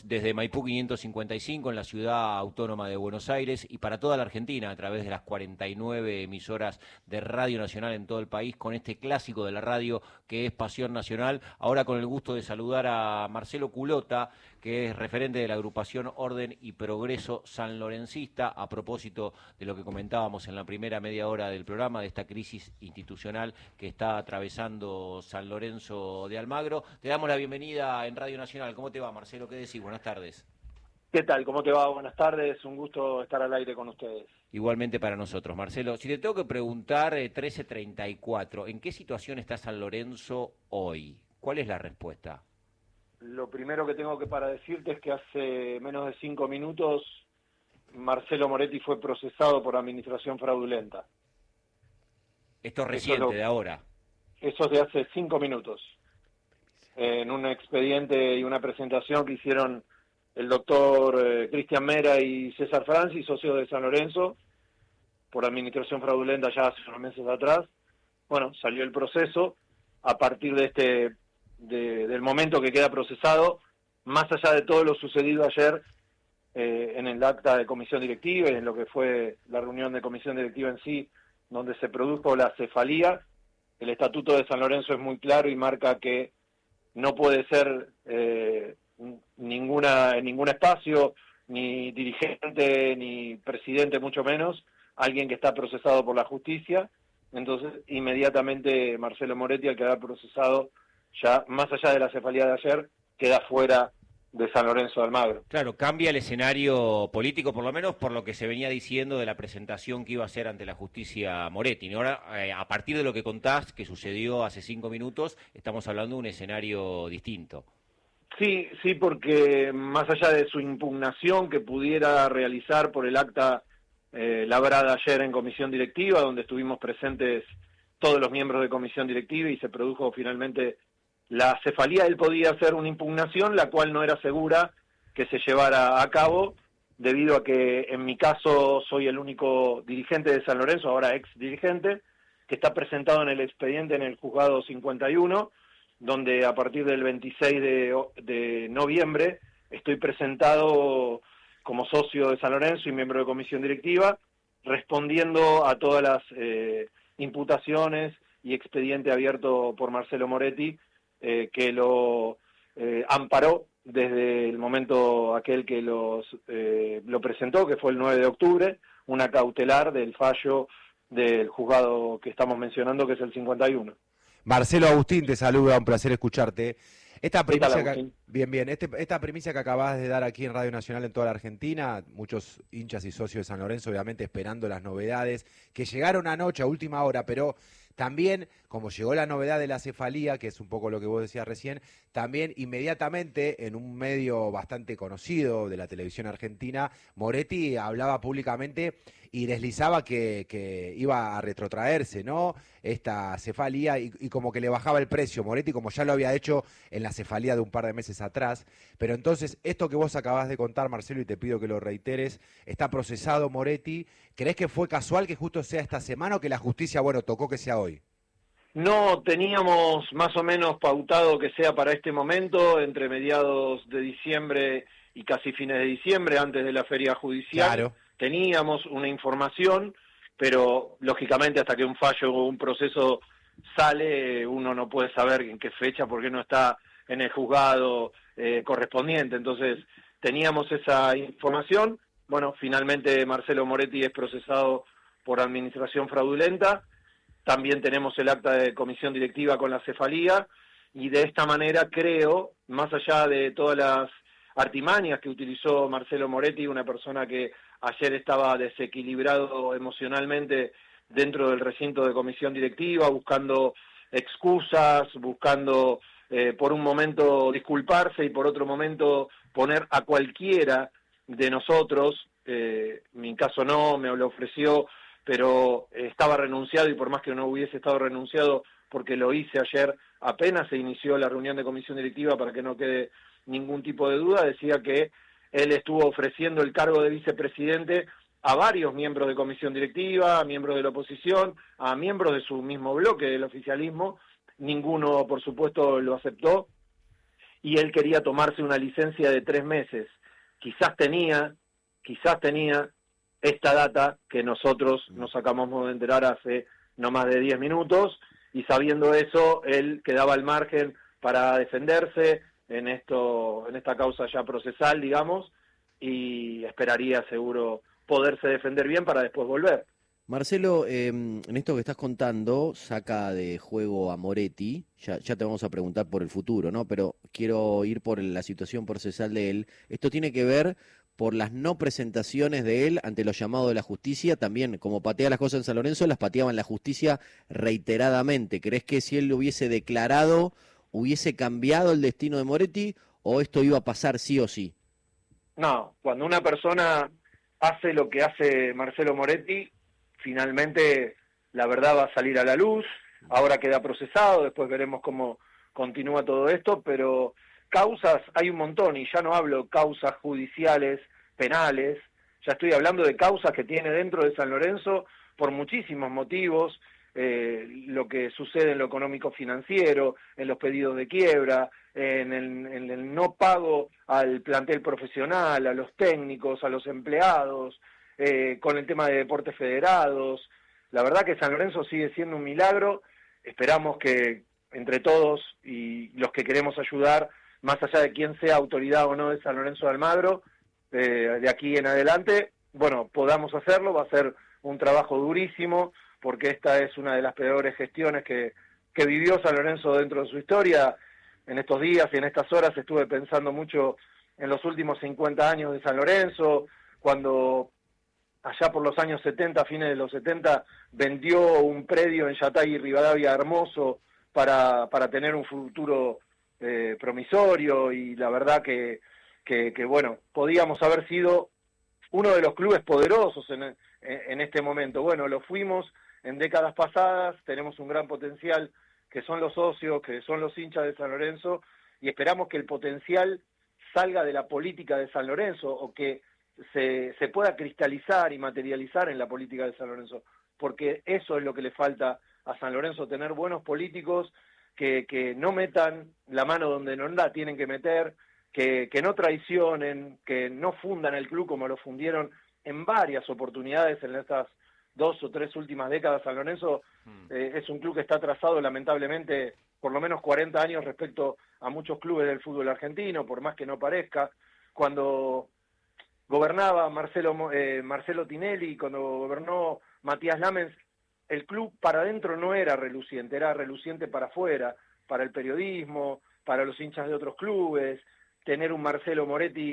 Saludos desde Maipú 555 en la ciudad autónoma de Buenos Aires y para toda la Argentina a través de las 49 emisoras de Radio Nacional en todo el país con este clásico de la radio que es Pasión Nacional. Ahora con el gusto de saludar a Marcelo Culota, que es referente de la agrupación Orden y Progreso sanlorencista, a propósito de lo que comentábamos en la primera media hora del programa, de esta crisis institucional que está atravesando San Lorenzo de Almagro. Te damos la bienvenida en Radio Nacional. ¿Cómo te va, Marcelo? ¿Qué decís? Buenas tardes. ¿Qué tal? ¿Cómo te va? Buenas tardes. Un gusto estar al aire con ustedes. Igualmente para nosotros, Marcelo. Si te tengo que preguntar, 13:34, ¿en qué situación está San Lorenzo hoy? ¿Cuál es la respuesta? Lo primero que tengo para decirte es que hace menos de 5 minutos Marcelo Moretti fue procesado por administración fraudulenta. Esto es reciente, de ahora. Eso es de hace 5 minutos. En un expediente y una presentación que hicieron el doctor Cristian Mera y César Franci, socios de San Lorenzo, por administración fraudulenta ya hace unos meses atrás. Bueno, salió el proceso a partir de del momento que queda procesado, más allá de todo lo sucedido ayer en el acta de comisión directiva y en lo que fue la reunión de comisión directiva en sí, donde se produjo la cefalía. El estatuto de San Lorenzo es muy claro y marca que no puede ser en ningún espacio, ni dirigente, ni presidente, mucho menos, alguien que está procesado por la justicia. Entonces, inmediatamente Marcelo Moretti, al quedar procesado, ya más allá de la cefalía de ayer, queda fuera de San Lorenzo de Almagro. Claro, cambia el escenario político, por lo menos por lo que se venía diciendo de la presentación que iba a hacer ante la justicia Moretti. ¿No? Ahora, a partir de lo que contás, que sucedió hace 5 minutos, estamos hablando de un escenario distinto. Sí, porque más allá de su impugnación que pudiera realizar por el acta labrada ayer en comisión directiva, donde estuvimos presentes todos los miembros de comisión directiva y se produjo finalmente la cefalía, él podía hacer una impugnación, la cual no era segura que se llevara a cabo, debido a que en mi caso soy el único dirigente de San Lorenzo, ahora ex dirigente, que está presentado en el expediente en el juzgado 51, donde a partir del 26 de noviembre estoy presentado como socio de San Lorenzo y miembro de comisión directiva, respondiendo a todas las imputaciones y expediente abierto por Marcelo Moretti, que lo amparó desde el momento aquel que lo presentó, que fue el 9 de octubre, una cautelar del fallo del juzgado que estamos mencionando, que es el 51. Marcelo, Agustín te saluda, un placer escucharte. Esta primicia esta primicia que acabas de dar aquí en Radio Nacional en toda la Argentina, muchos hinchas y socios de San Lorenzo obviamente esperando las novedades que llegaron anoche a última hora, pero también, como llegó la novedad de la cefalía, que es un poco lo que vos decías recién, también inmediatamente en un medio bastante conocido de la televisión argentina, Moretti hablaba públicamente y deslizaba que iba a retrotraerse, ¿no? Esta cefalía y como que le bajaba el precio, Moretti, como ya lo había hecho en la cefalía de un par de meses atrás. Pero entonces, esto que vos acabás de contar, Marcelo, y te pido que lo reiteres, está procesado Moretti. ¿Creés que fue casual que justo sea esta semana o que la justicia, tocó que sea hoy? No, teníamos más o menos pautado que sea para este momento, entre mediados de diciembre y casi fines de diciembre, antes de la feria judicial. Claro. Teníamos una información, pero lógicamente hasta que un fallo o un proceso sale, uno no puede saber en qué fecha porque no está en el juzgado correspondiente. Entonces, teníamos esa información. Bueno, finalmente Marcelo Moretti es procesado por administración fraudulenta. También tenemos el acta de comisión directiva con la cefalía y de esta manera creo, más allá de todas las artimañas que utilizó Marcelo Moretti, una persona que ayer estaba desequilibrado emocionalmente dentro del recinto de comisión directiva, buscando excusas, buscando por un momento disculparse y por otro momento poner a cualquiera de nosotros, mi caso no, me lo ofreció, pero estaba renunciado y por más que no hubiese estado renunciado, porque lo hice ayer, apenas se inició la reunión de comisión directiva para que no quede ningún tipo de duda, decía que él estuvo ofreciendo el cargo de vicepresidente a varios miembros de comisión directiva, a miembros de la oposición, a miembros de su mismo bloque del oficialismo, ninguno por supuesto lo aceptó, y él quería tomarse una licencia de 3 meses. Quizás tenía esta data que nosotros nos acabamos de enterar hace no más de 10 minutos, y sabiendo eso, él quedaba al margen para defenderse en esta causa ya procesal, digamos, y esperaría seguro poderse defender bien para después volver. Marcelo, en esto que estás contando, saca de juego a Moretti, ya te vamos a preguntar por el futuro, ¿no? Pero quiero ir por la situación procesal de él. Esto tiene que ver por las no presentaciones de él ante los llamados de la justicia, también como patea las cosas en San Lorenzo, las pateaba en la justicia reiteradamente. ¿Crees que si él lo hubiese declarado, hubiese cambiado el destino de Moretti, o esto iba a pasar sí o sí? No, cuando una persona hace lo que hace Marcelo Moretti, finalmente la verdad va a salir a la luz. Ahora queda procesado, después veremos cómo continúa todo esto, pero causas hay un montón, y ya no hablo causas judiciales, penales, ya estoy hablando de causas que tiene dentro de San Lorenzo por muchísimos motivos, lo que sucede en lo económico-financiero, en los pedidos de quiebra, en el no pago al plantel profesional, a los técnicos, a los empleados, con el tema de deportes federados. La verdad que San Lorenzo sigue siendo un milagro. Esperamos que entre todos y los que queremos ayudar, más allá de quién sea autoridad o no de San Lorenzo de Almagro, de aquí en adelante, bueno, podamos hacerlo. Va a ser un trabajo durísimo, porque esta es una de las peores gestiones que vivió San Lorenzo dentro de su historia. En estos días y en estas horas estuve pensando mucho en los últimos 50 años de San Lorenzo, cuando allá por los años 70, fines de los 70, vendió un predio en Yatay y Rivadavia hermoso para tener un futuro promisorio, y la verdad que bueno, podíamos haber sido uno de los clubes poderosos en este momento. Bueno, lo fuimos en décadas pasadas, tenemos un gran potencial, que son los socios, que son los hinchas de San Lorenzo, y esperamos que el potencial salga de la política de San Lorenzo, o que se pueda cristalizar y materializar en la política de San Lorenzo, porque eso es lo que le falta a San Lorenzo, tener buenos políticos que no metan la mano donde no la tienen que meter, que no traicionen, que no fundan el club como lo fundieron en varias oportunidades en estas 2 o 3 últimas décadas. San Lorenzo es un club que está atrasado lamentablemente por lo menos 40 años respecto a muchos clubes del fútbol argentino, por más que no parezca. Cuando gobernaba Marcelo Tinelli, cuando gobernó Matías Lamens, el club para adentro no era reluciente, era reluciente para afuera, para el periodismo, para los hinchas de otros clubes. Tener un Marcelo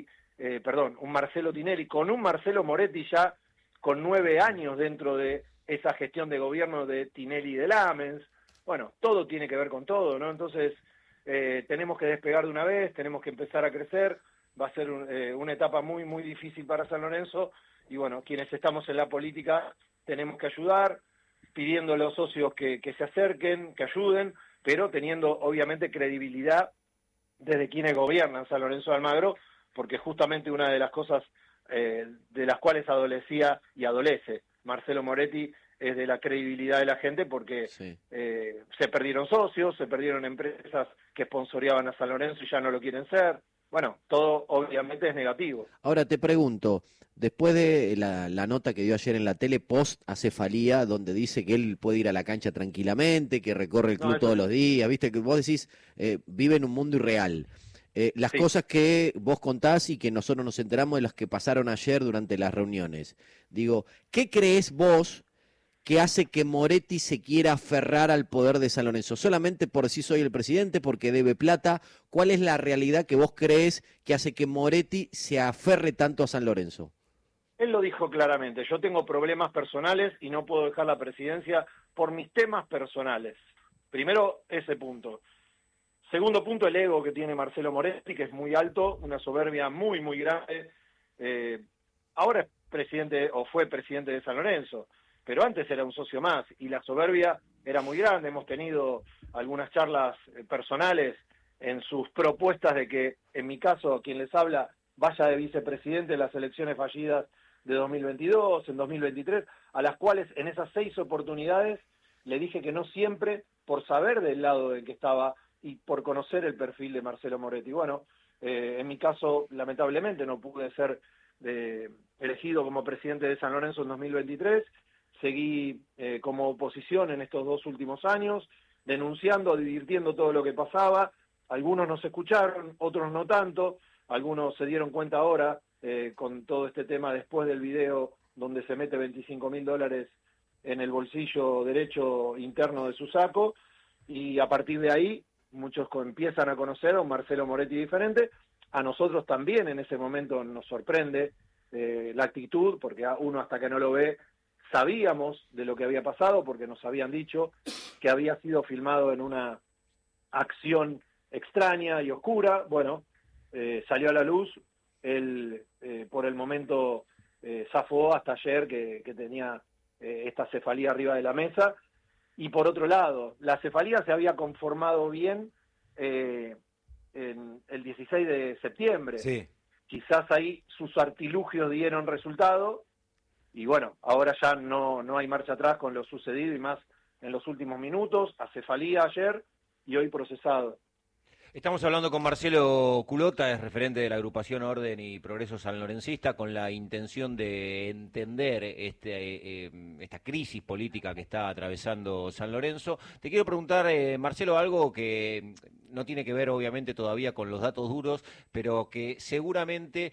Tinelli, con un Marcelo Moretti ya con 9 años dentro de esa gestión de gobierno de Tinelli y de Lamens. Bueno, todo tiene que ver con todo, ¿no? Entonces, tenemos que despegar de una vez, tenemos que empezar a crecer. Va a ser una etapa muy, muy difícil para San Lorenzo, y bueno, quienes estamos en la política tenemos que ayudar, pidiendo a los socios que se acerquen, que ayuden, pero teniendo obviamente credibilidad desde quienes gobiernan San Lorenzo de Almagro, porque justamente una de las cosas de las cuales adolecía y adolece Marcelo Moretti es de la credibilidad de la gente, porque Sí. Se perdieron socios, se perdieron empresas que sponsoreaban a San Lorenzo y ya no lo quieren ser. Bueno, todo obviamente es negativo. Ahora te pregunto, después de la nota que dio ayer en la tele, post acefalía, donde dice que él puede ir a la cancha tranquilamente, que recorre el club todos los días, viste, que vos decís, vive en un mundo irreal. Las cosas que vos contás y que nosotros nos enteramos de las que pasaron ayer durante las reuniones. Digo, ¿qué crees vos que hace que Moretti se quiera aferrar al poder de San Lorenzo? ¿Solamente por decir soy el presidente, porque debe plata? ¿Cuál es la realidad que vos crees que hace que Moretti se aferre tanto a San Lorenzo? Él lo dijo claramente: yo tengo problemas personales y no puedo dejar la presidencia por mis temas personales. Primero, ese punto. Segundo punto, el ego que tiene Marcelo Moretti, que es muy alto, una soberbia muy, muy grande. Ahora es presidente, o fue presidente de San Lorenzo, pero antes era un socio más, y la soberbia era muy grande. Hemos tenido algunas charlas personales en sus propuestas de que, en mi caso, quien les habla, vaya de vicepresidente en las elecciones fallidas de 2022, en 2023, a las cuales en esas 6 oportunidades le dije que no siempre, por saber del lado del que estaba, y por conocer el perfil de Marcelo Moretti. Bueno, en mi caso, lamentablemente, no pude ser elegido como presidente de San Lorenzo en 2023, seguí como oposición en estos 2 últimos años, denunciando, advirtiendo todo lo que pasaba. Algunos nos escucharon, otros no tanto, algunos se dieron cuenta ahora con todo este tema después del video donde se mete $25.000 en el bolsillo derecho interno de su saco, y a partir de ahí muchos empiezan a conocer a un Marcelo Moretti diferente. A nosotros también en ese momento nos sorprende la actitud, porque uno hasta que no lo ve sabíamos de lo que había pasado, porque nos habían dicho que había sido filmado en una acción extraña y oscura. Bueno, salió a la luz, él por el momento zafó hasta ayer que tenía esta cefalía arriba de la mesa, y por otro lado, la cefalía se había conformado bien en el 16 de septiembre. Sí. Quizás ahí sus artilugios dieron resultado, y bueno, ahora ya no hay marcha atrás con lo sucedido, y más en los últimos minutos, acefalía ayer y hoy procesado. Estamos hablando con Marcelo Culota, es referente de la agrupación Orden y Progreso sanlorencista, con la intención de entender esta crisis política que está atravesando San Lorenzo. Te quiero preguntar, Marcelo, algo que no tiene que ver obviamente todavía con los datos duros, pero que seguramente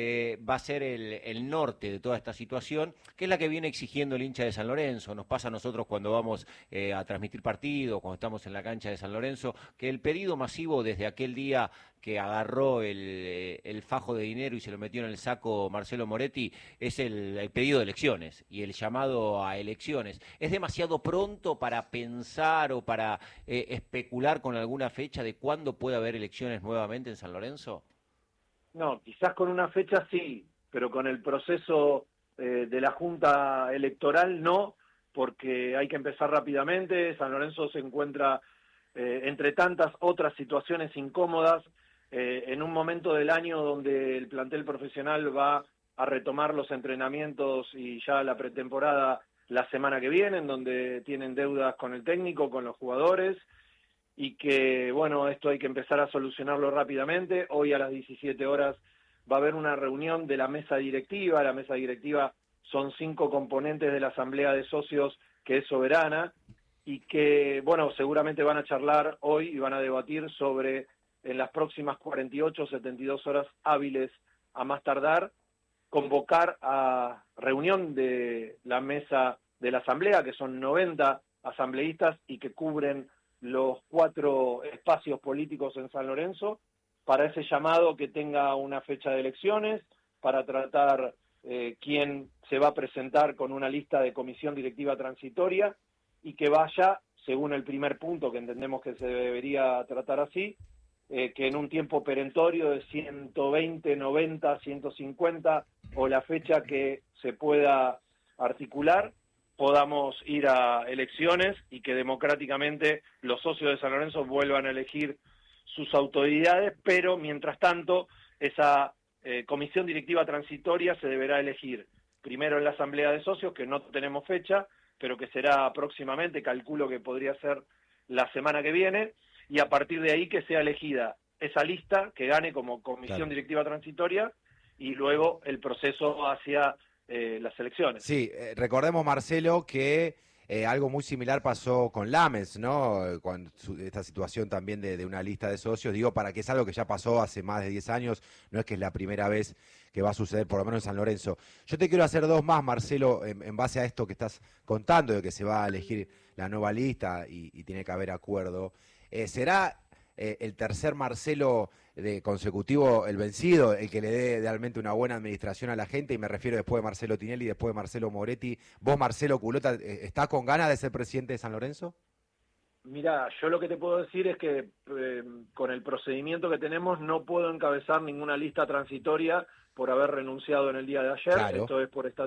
va a ser el norte de toda esta situación, que es la que viene exigiendo el hincha de San Lorenzo. Nos pasa a nosotros cuando vamos a transmitir partidos, cuando estamos en la cancha de San Lorenzo, que el pedido masivo desde aquel día que agarró el fajo de dinero y se lo metió en el saco Marcelo Moretti, es el pedido de elecciones y el llamado a elecciones. ¿Es demasiado pronto para pensar o para especular con alguna fecha de cuándo puede haber elecciones nuevamente en San Lorenzo? No, quizás con una fecha sí, pero con el proceso de la Junta Electoral no, porque hay que empezar rápidamente. San Lorenzo se encuentra entre tantas otras situaciones incómodas, en un momento del año donde el plantel profesional va a retomar los entrenamientos y ya la pretemporada la semana que viene, en donde tienen deudas con el técnico, con los jugadores, y que, bueno, esto hay que empezar a solucionarlo rápidamente. Hoy a las 17 horas va a haber una reunión de la mesa directiva. La mesa directiva son 5 componentes de la asamblea de socios, que es soberana, y que, bueno, seguramente van a charlar hoy y van a debatir sobre, en las próximas 48 o 72 horas hábiles a más tardar, convocar a reunión de la mesa de la asamblea, que son 90 asambleístas y que cubren los 4 espacios políticos en San Lorenzo, para ese llamado que tenga una fecha de elecciones, para tratar quién se va a presentar con una lista de comisión directiva transitoria, y que vaya, según el primer punto, que entendemos que se debería tratar así, que en un tiempo perentorio de 120, 90, 150, o la fecha que se pueda articular, podamos ir a elecciones y que democráticamente los socios de San Lorenzo vuelvan a elegir sus autoridades, pero mientras tanto esa comisión directiva transitoria se deberá elegir primero en la asamblea de socios, que no tenemos fecha, pero que será próximamente, calculo que podría ser la semana que viene, y a partir de ahí que sea elegida esa lista que gane como comisión directiva transitoria, y luego el proceso hacia las elecciones. Sí, recordemos, Marcelo, que algo muy similar pasó con Lames, ¿no? Esta situación también de una lista de socios, digo, para que es algo que ya pasó hace más de 10 años, no es que es la primera vez que va a suceder, por lo menos en San Lorenzo. Yo te quiero hacer 2 más, Marcelo, en base a esto que estás contando, de que se va a elegir la nueva lista y tiene que haber acuerdo. ¿Será el tercer Marcelo consecutivo el vencido, el que le dé realmente una buena administración a la gente? Y me refiero después de Marcelo Tinelli, después de Marcelo Moretti. ¿Vos, Marcelo Culota, estás con ganas de ser presidente de San Lorenzo? Mira, yo lo que te puedo decir es que con el procedimiento que tenemos no puedo encabezar ninguna lista transitoria por haber renunciado en el día de ayer. Claro. Esto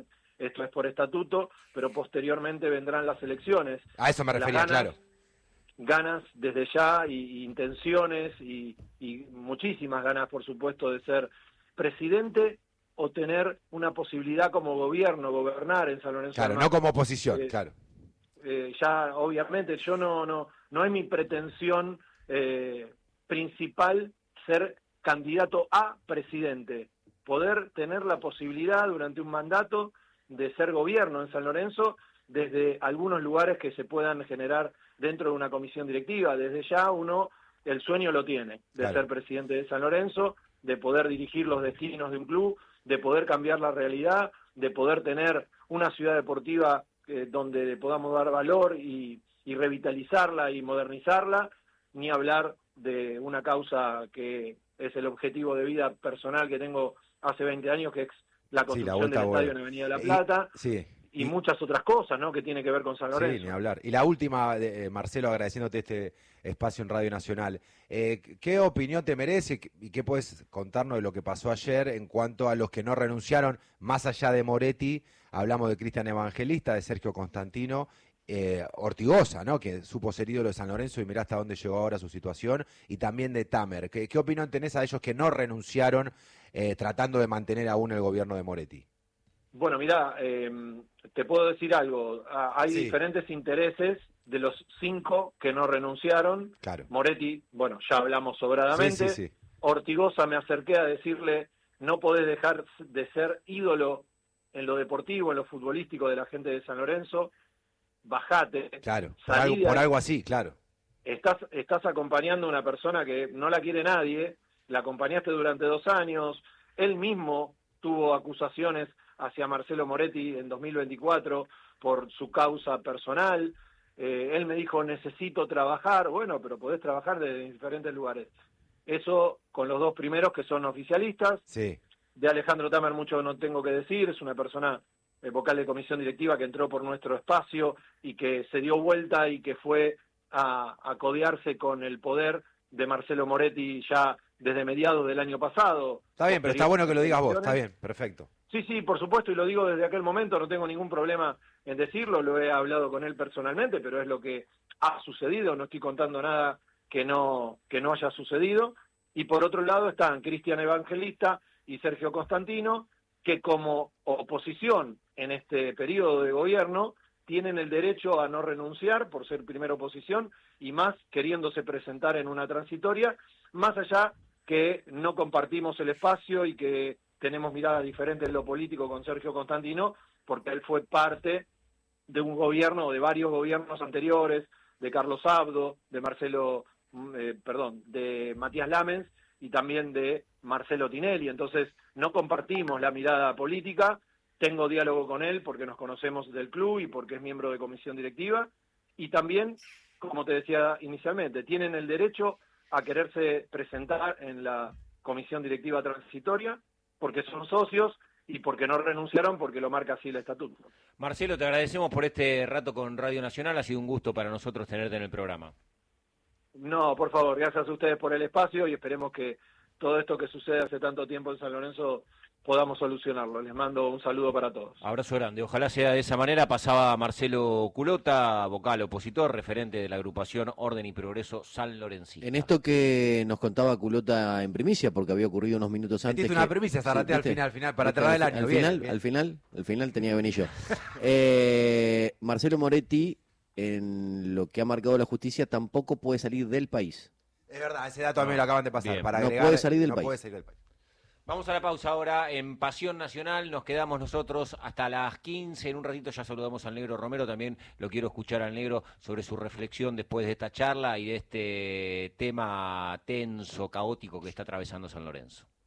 es por estatuto, pero posteriormente vendrán las elecciones. A eso me refería, claro. Ganas desde ya y intenciones y muchísimas ganas, por supuesto, de ser presidente o tener una posibilidad como gobierno, gobernar en San Lorenzo. Claro, no como oposición, claro. Ya obviamente yo no es mi pretensión principal ser candidato a presidente, poder tener la posibilidad durante un mandato de ser gobierno en San Lorenzo desde algunos lugares que se puedan generar dentro de una comisión directiva. Desde ya uno el sueño lo tiene, de ser presidente de San Lorenzo, de poder dirigir los destinos de un club, de poder cambiar la realidad, de poder tener una ciudad deportiva donde podamos dar valor y revitalizarla y modernizarla, ni hablar de una causa que es el objetivo de vida personal que tengo hace 20 años, que es la construcción del estadio en Avenida La Plata. Y muchas otras cosas, ¿no?, que tiene que ver con San Lorenzo. Sí, ni hablar. Y la última, Marcelo, agradeciéndote este espacio en Radio Nacional. ¿Qué opinión te merece y qué puedes contarnos de lo que pasó ayer en cuanto a los que no renunciaron, más allá de Moretti? Hablamos de Cristian Evangelista, de Sergio Constantino, Ortigosa, ¿no?, que supo ser ídolo de San Lorenzo y mirá hasta dónde llegó ahora su situación, y también de Tamer. ¿Qué opinión tenés a ellos que no renunciaron tratando de mantener aún el gobierno de Moretti? Bueno, mirá, te puedo decir algo. Hay diferentes intereses de los 5 que no renunciaron. Claro. Moretti, bueno, ya hablamos sobradamente. Ortigosa me acerqué a decirle, no podés dejar de ser ídolo en lo deportivo, en lo futbolístico de la gente de San Lorenzo. Bajate. Claro, por algo así, claro. Estás acompañando a una persona que no la quiere nadie, la acompañaste durante 2 años, él mismo tuvo acusaciones hacia Marcelo Moretti en 2024 por su causa personal. Él me dijo, necesito trabajar. Bueno, pero podés trabajar desde diferentes lugares. Eso con los 2 primeros que son oficialistas. Sí. De Alejandro Tamer mucho no tengo que decir, es una persona vocal de comisión directiva que entró por nuestro espacio y que se dio vuelta y que fue a codearse con el poder de Marcelo Moretti ya desde mediados del año pasado. Está bien, pero está bueno que lo digas vos, está bien, perfecto. Sí, por supuesto, y lo digo desde aquel momento, no tengo ningún problema en decirlo, lo he hablado con él personalmente, pero es lo que ha sucedido, no estoy contando nada que no haya sucedido. Y por otro lado están Cristian Evangelista y Sergio Constantino, que como oposición en este periodo de gobierno tienen el derecho a no renunciar por ser primera oposición y más queriéndose presentar en una transitoria, más allá que no compartimos el espacio y que tenemos miradas diferentes en lo político con Sergio Constantino, porque él fue parte de un gobierno, de varios gobiernos anteriores, de Carlos Abdo, de de Matías Lamens y también de Marcelo Tinelli. Entonces, no compartimos la mirada política. Tengo diálogo con él porque nos conocemos del club y porque es miembro de comisión directiva. Y también, como te decía inicialmente, tienen el derecho a quererse presentar en la comisión directiva transitoria porque son socios y porque no renunciaron, porque lo marca así el estatuto. Marcelo, te agradecemos por este rato con Radio Nacional. Ha sido un gusto para nosotros tenerte en el programa. No, por favor, gracias a ustedes por el espacio y esperemos que todo esto que sucede hace tanto tiempo en San Lorenzo podamos solucionarlo. Les mando un saludo para todos. Abrazo grande. Ojalá sea de esa manera. Pasaba Marcelo Culota, vocal opositor, referente de la agrupación Orden y Progreso San Lorencista. En esto que nos contaba Culota en primicia, porque había ocurrido unos minutos antes. Metiste una primicia, Zarate, al final, para cerrar el año. Al final tenía que venir yo. Marcelo Moretti, en lo que ha marcado la justicia, tampoco puede salir del país. Es verdad, ese dato a mí me lo acaban de pasar. Bien. Para no agregar, puede salir del no país. Puede salir del país. Vamos a la pausa ahora en Pasión Nacional, nos quedamos nosotros hasta las 15, en un ratito ya saludamos al Negro Romero, también lo quiero escuchar al Negro sobre su reflexión después de esta charla y de este tema tenso, caótico que está atravesando San Lorenzo.